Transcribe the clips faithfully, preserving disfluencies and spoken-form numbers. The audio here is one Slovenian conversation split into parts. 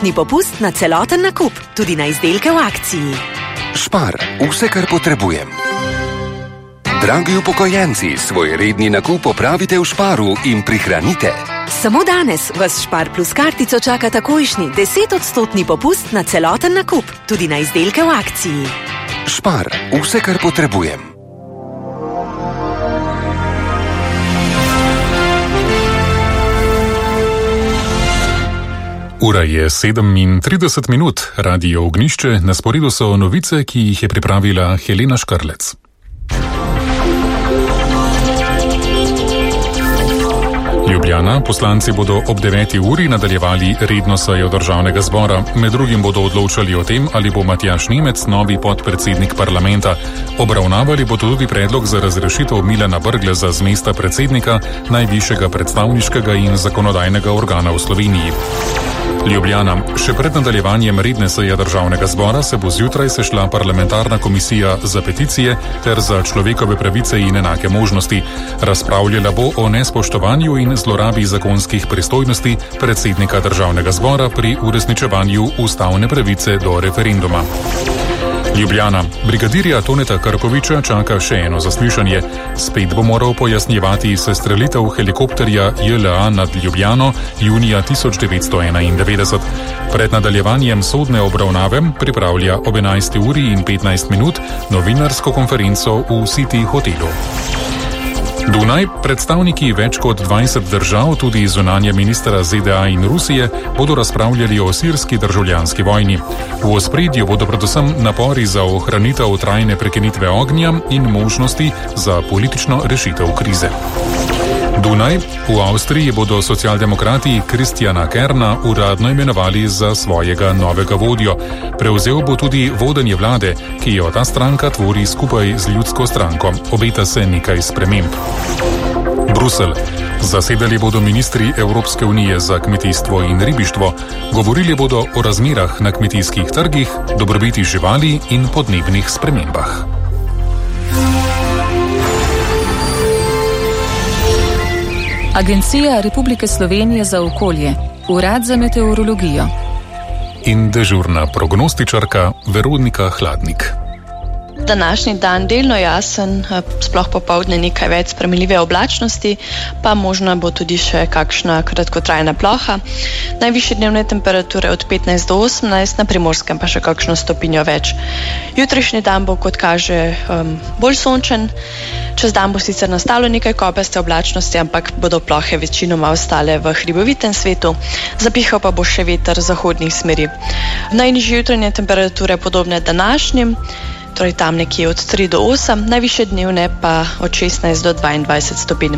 odstotni popust na celoten nakup, tudi na izdelke v akciji. Spar, vse, kar potrebujem. Dragi upokojenci, svoj redni nakup opravite v Sparu in prihranite. Samo danes vas Spar plus kartico čaka takojšnji deset odstotni popust na celoten nakup, tudi na izdelke v akciji. Spar, vse, kar potrebujem. Ura je sedemintrideset minut, Radio Ognjišče, na sporedu so novice, ki jih je pripravila Helena Škrlec. Ljubljana, poslanci bodo ob deveti uri nadaljevali redno sejo državnega zbora. Med drugim bodo odločali o tem, ali bo Matjaž Nemec novi podpredsednik parlamenta. Obravnavali bodo tudi predlog za razrešitev Milana Brgleza z mesta predsednika najvišjega predstavniškega in zakonodajnega organa v Sloveniji. Ljubljana. Še pred nadaljevanjem redne seje državnega zbora se bo zjutraj sešla parlamentarna komisija za peticije ter za človekove pravice in enake možnosti. Razpravljala bo o nespoštovanju in zlorabi zakonskih pristojnosti predsednika državnega zbora pri uresničevanju ustavne pravice do referenduma. Ljubljana. Brigadirja Toneta Krkoviča čaka še eno zaslišanje. Spet bo moral pojasnjevati sestrelitev helikopterja J L A nad Ljubljano junija tisoč devetsto enaindevetdeset. Pred nadaljevanjem sodne obravnave pripravlja ob enajsti uri in petnajst minut novinarsko konferenco v City hotelu. Dunaj. Predstavniki več kot dvajset držav, tudi zunanje ministra Z D A in Rusije, bodo razpravljali o sirski državljanski vojni. V ospredju bodo predvsem napori za ohranitev trajne prekinitve ognja in možnosti za politično rešitev krize. Dunaj. V Avstriji bodo socialdemokrati Kristjana Kerna uradno imenovali za svojega novega vodjo. Prevzel bo tudi vodenje vlade, ki jo ta stranka tvori skupaj z ljudsko stranko. Obeta se nekaj sprememb. Bruselj. Zasedali bodo ministri Evropske unije za kmetijstvo in ribištvo. Govorili bodo o razmerah na kmetijskih trgih, dobrobiti živali in podnebnih spremembah. Agencija Republike Slovenije za okolje, Urad za meteorologijo in dežurna prognostičarka Veronika Hladnik. Današnji dan delno jasen, sploh popoldne nekaj več spremenljive oblačnosti, pa možno bo tudi še kakšna kratkotrajna ploha. Najvišje dnevne temperature od petnajst do osemnajst, na Primorskem pa še kakšno stopinjo več. Jutrišnji dan bo, kot kaže, um, bolj sončen. Čez dan bo sicer nastalo nekaj kopaste oblačnosti, ampak bodo plohe večinoma ostale v hribovitem svetu. Zapihal pa bo še veter zahodnih smeri. Najnižje jutranje temperature podobne današnjim, torej tam nekje od tri do osem, najvišje dnevne pa od šestnajst do dvaindvajset stopinj.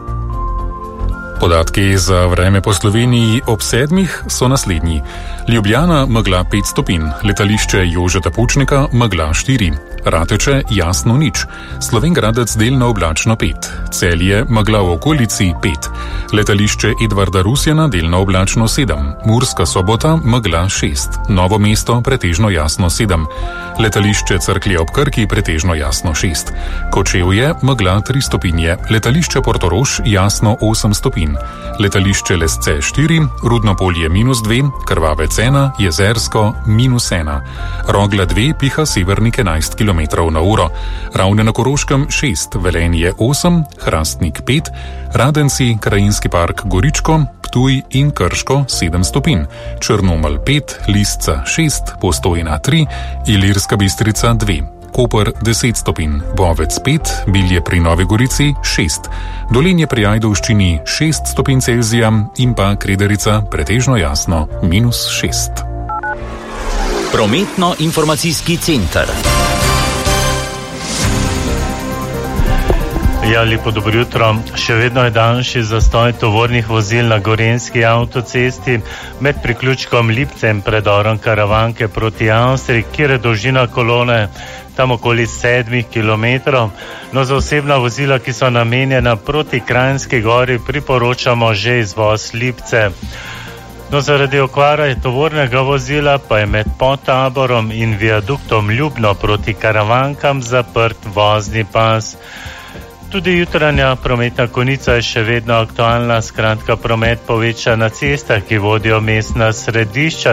Podatki za vreme po Sloveniji ob sedmih so naslednji. Ljubljana megla pet stopinj, letališče Jožeta Pučnika megla štiri, Rateče jasno nič, Slovenj Gradec delno oblačno pet, Celje megla v okolici pet, letališče Edvarda Rusjana delno oblačno sedem, Murska Sobota megla šest, Novo mesto pretežno jasno sedem, letališče Cerklje ob Krki pretežno jasno šest, Kočevje megla tri stopinje, letališče Portorož jasno osem stopinj, letališče Lesce štiri, Rudnopolje minus dve, Krvavec ena, Jezersko minus ena, Rogla dve, piha severnik enajst kilometrov na uro, Ravne na Koroškem šest, Velenje osem, Hrastnik pet, Radenci, Krajinski park Goričko, Ptuj in Krško sedem stopinj, Črnomelj pet, Lisca šest, Postojna tri, Ilirska Bistrica dve, Koper deset stopinj, Bovec pet, Bilje pri Novi Gorici šest, Dolenje pri Ajdovščini šest stopinj Celzija in pa Krederica pretežno jasno minus šest. Prometno-informacijski center. Ja, lepo dobro jutro. Še vedno je daljši zastoj tovornih vozil na Gorenjski avtocesti med priključkom Lipce in predorom Karavanke proti Avstriji, kjer je dolžina kolone tam okoli sedmih kilometrov. No, za osebna vozila, ki so namenjena proti Kranjski gori, priporočamo že izvoz Lipce. No, zaradi okvare tovornega vozila pa je med Podtaborom in viaduktom Ljubno proti Karavankam zaprt vozni pas. Tudi jutranja prometna konica je še vedno aktualna, skratka promet poveča na cestah, ki vodijo mestna središča.